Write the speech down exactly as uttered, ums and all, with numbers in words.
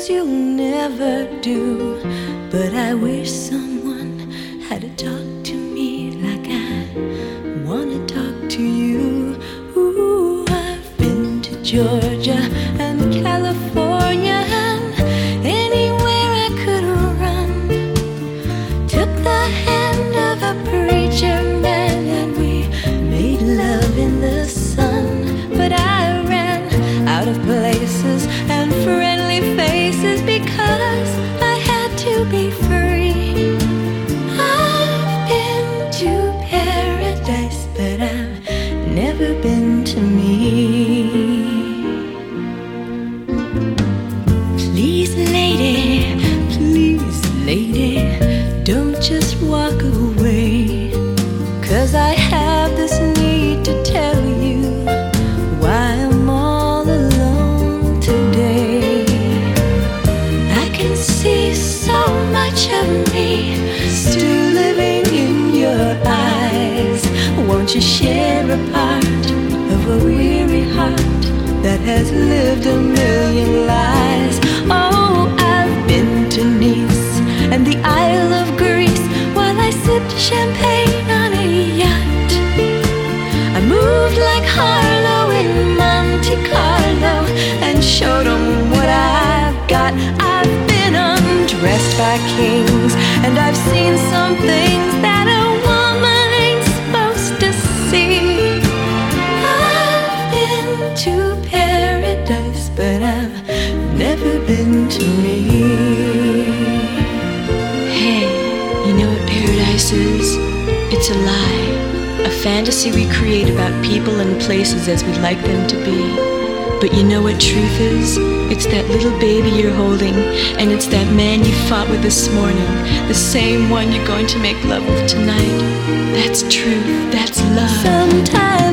things you'll never do. But I wish someone had to talk to me like I wanna talk to you. Ooh, I've been to Georgia and California and anywhere I could run. Took the hand of a preacher man and we made love in the sun. But I ran out of places and friendly faces because I had to be free. I've been to paradise, but I've never been to me. Please, lady, please, lady, don't just walk away, 'cause I have this need to tell you why I'm all alone today. I can see so much of me still living in your eyes. Won't you share a part of a weary heart that has lived a million lives? Oh, I've been to Nice and the Isle of Greece while I sipped champagne on a yacht. I moved like Harlow in Monte Carlo and showed them what I've got. I've been undressed by kings and I've seen some things that a woman ain't supposed to see. I've been to paradise, but I've never been to me. Hey, you know what paradise is? It's a lie. A fantasy we create about people and places as we'd like them to be. But you know what truth is? It's that little baby you're holding, and it's that man you fought with this morning, the same one you're going to make love with tonight. That's truth, that's love. Sometimes